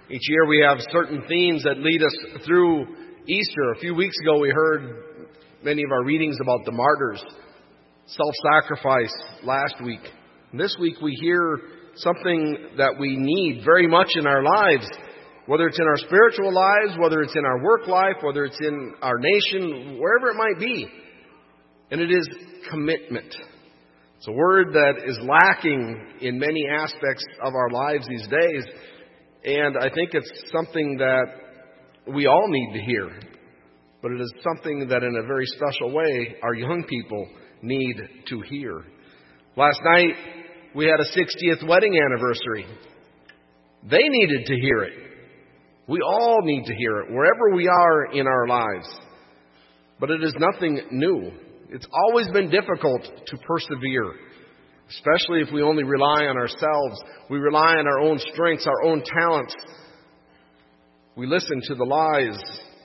Each year we have certain themes that lead us through Easter. A few weeks ago we heard many of our readings about the martyrs, self-sacrifice last week. And this week we hear something that we need very much in our lives, whether it's in our spiritual lives, whether it's in our work life, whether it's in our nation, wherever it might be. And it is commitment. It's a word that is lacking in many aspects of our lives these days. And I think it's something that we all need to hear. But it is something that in a very special way our young people need to hear. Last night we had a 60th wedding anniversary. They needed to hear it. We all need to hear it wherever we are in our lives. But it is nothing new. It's always been difficult to persevere, especially if we only rely on ourselves. We rely on our own strengths, our own talents. We listen to the lies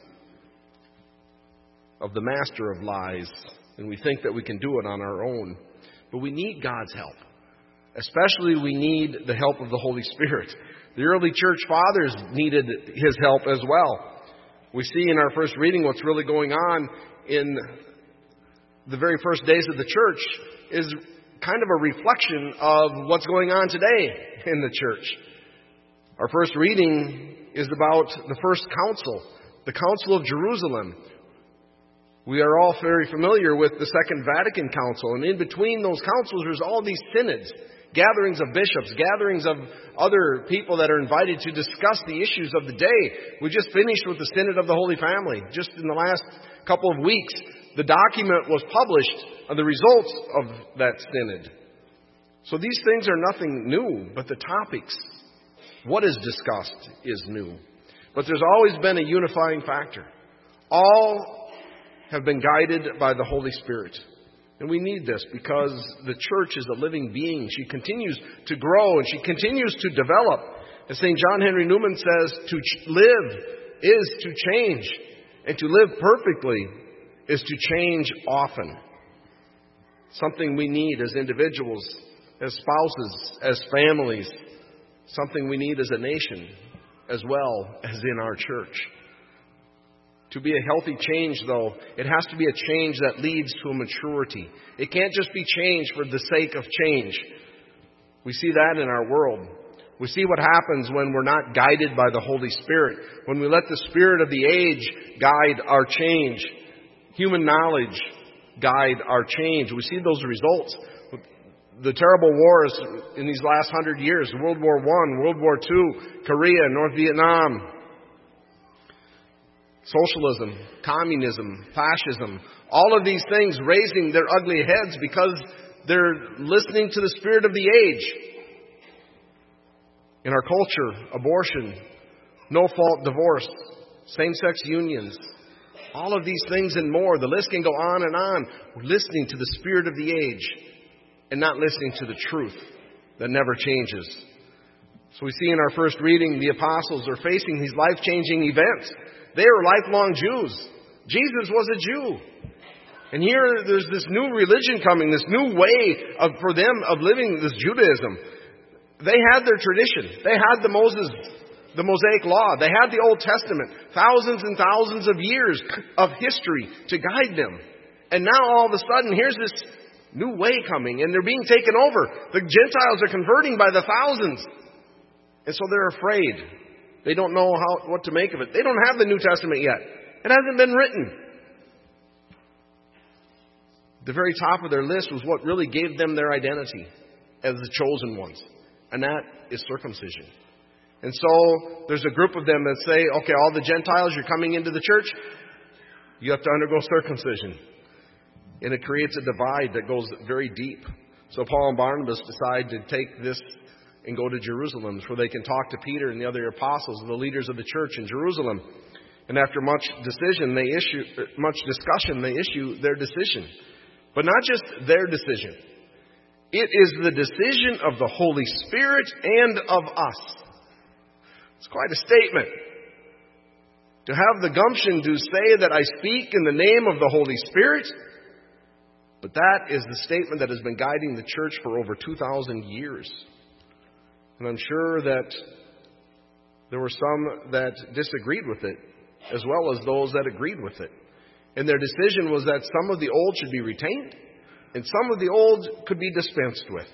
of the master of lies, and we think that we can do it on our own. But we need God's help. Especially we need the help of the Holy Spirit. The early church fathers needed His help as well. We see in our first reading what's really going on in the very first days of the church is kind of a reflection of what's going on today in the church. Our first reading is about the first council, the Council of Jerusalem. We are all very familiar with the Second Vatican Council, and in between those councils there's all these synods, gatherings of bishops, gatherings of other people that are invited to discuss the issues of the day. We just finished with the Synod of the Holy Family. Just in the last couple of weeks, the document was published of the results of that synod. So these things are nothing new, but the topics, what is discussed, is new. But there's always been a unifying factor. All have been guided by the Holy Spirit. And we need this because the church is a living being. She continues to grow and she continues to develop. As St. John Henry Newman says, to live is to change. And to live perfectly is to change often. Something we need as individuals, as spouses, as families. Something we need as a nation as well as in our church. To be a healthy change, though, it has to be a change that leads to a maturity. It can't just be change for the sake of change. We see that in our world. We see what happens when we're not guided by the Holy Spirit. When we let the spirit of the age guide our change. Human knowledge guide our change. We see those results. The terrible wars in these last 100 years. World War I, World War II, Korea, North Vietnam. Socialism, communism, fascism, all of these things raising their ugly heads because they're listening to the spirit of the age. In our culture, abortion, no-fault divorce, same-sex unions, all of these things and more. The list can go on and on. We're listening to the spirit of the age and not listening to the truth that never changes. So we see in our first reading, the apostles are facing these life-changing events. They are lifelong Jews. Jesus was a Jew. And here there's this new religion coming, this new way for them of living this Judaism. They had their tradition. They had the Mosaic Law. They had the Old Testament. Thousands and thousands of years of history to guide them. And now all of a sudden, here's this new way coming, and they're being taken over. The Gentiles are converting by the thousands. And so they're afraid. They don't know what to make of it. They don't have the New Testament yet. It hasn't been written. The very top of their list was what really gave them their identity as the chosen ones. And that is circumcision. And so there's a group of them that say, okay, all the Gentiles, you're coming into the church, you have to undergo circumcision. And it creates a divide that goes very deep. So Paul and Barnabas decide to take this and go to Jerusalem where they can talk to Peter and the other apostles, the leaders of the church in Jerusalem. And after much discussion, they issue their decision. But not just their decision. It is the decision of the Holy Spirit and of us. It's quite a statement. To have the gumption to say that I speak in the name of the Holy Spirit. But that is the statement that has been guiding the church for over 2,000 years. And I'm sure that There were some that disagreed with it, as well as those that agreed with it. And their decision was that some of the old should be retained, and some of the old could be dispensed with.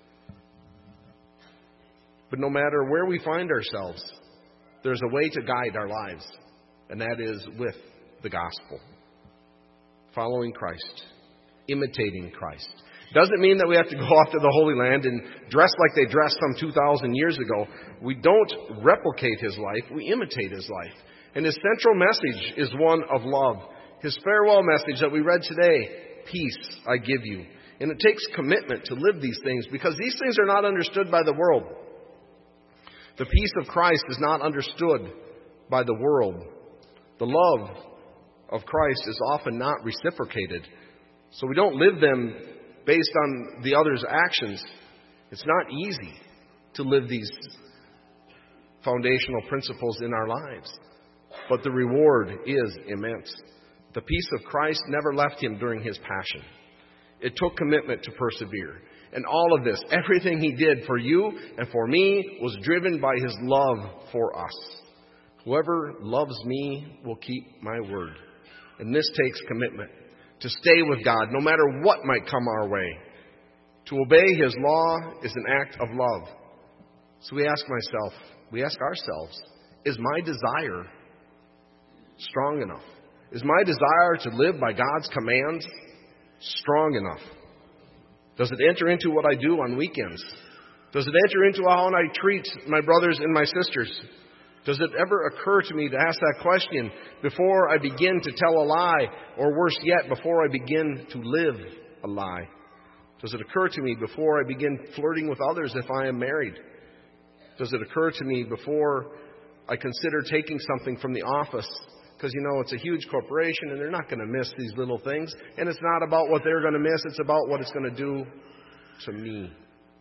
But no matter where we find ourselves, there's a way to guide our lives, and that is with the gospel. Following Christ, imitating Christ. Doesn't mean that we have to go off to the Holy Land and dress like they dressed some 2,000 years ago. We don't replicate His life, we imitate His life. And His central message is one of love. His farewell message that we read today, peace I give you. And it takes commitment to live these things, because these things are not understood by the world. The peace of Christ is not understood by the world. The love of Christ is often not reciprocated. So we don't live them based on the other's actions. It's not easy to live these foundational principles in our lives. But the reward is immense. The peace of Christ never left Him during His passion. It took commitment to persevere. And all of this, everything He did for you and for me, was driven by His love for us. Whoever loves me will keep my word. And this takes commitment. To stay with God, no matter what might come our way. To obey His law is an act of love. So we ask ourselves, is my desire strong enough? Is my desire to live by God's commands strong enough? Does it enter into what I do on weekends? Does it enter into how I treat my brothers and my sisters? Does it ever occur to me to ask that question before I begin to tell a lie, or worse yet, before I begin to live a lie? Does it occur to me before I begin flirting with others if I am married? Does it occur to me before I consider taking something from the office? Because, it's a huge corporation and they're not going to miss these little things. And it's not about what they're going to miss, it's about what it's going to do to me.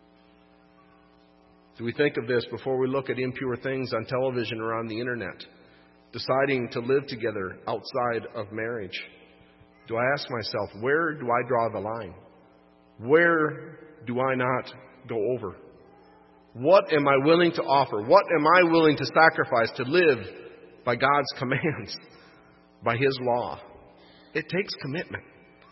Do we think of this before we look at impure things on television or on the internet? Deciding to live together outside of marriage. Do I ask myself, where do I draw the line? Where do I not go over? What am I willing to offer? What am I willing to sacrifice to live by God's commands, by His law? It takes commitment.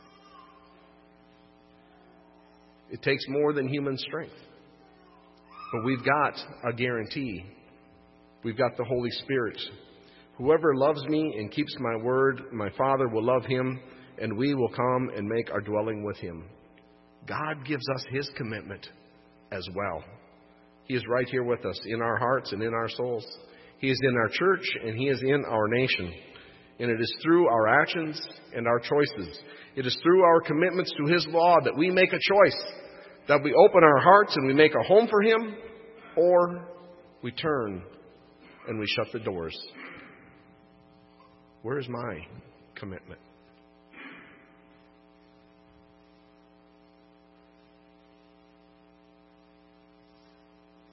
It takes more than human strength. But we've got a guarantee. We've got the Holy Spirit. Whoever loves me and keeps my word, my Father will love him, and we will come and make our dwelling with him. God gives us His commitment as well. He is right here with us in our hearts and in our souls. He is in our church and He is in our nation. And it is through our actions and our choices. It is through our commitments to His law that we make a choice. That we open our hearts and we make a home for Him, or we turn and we shut the doors. Where is my commitment?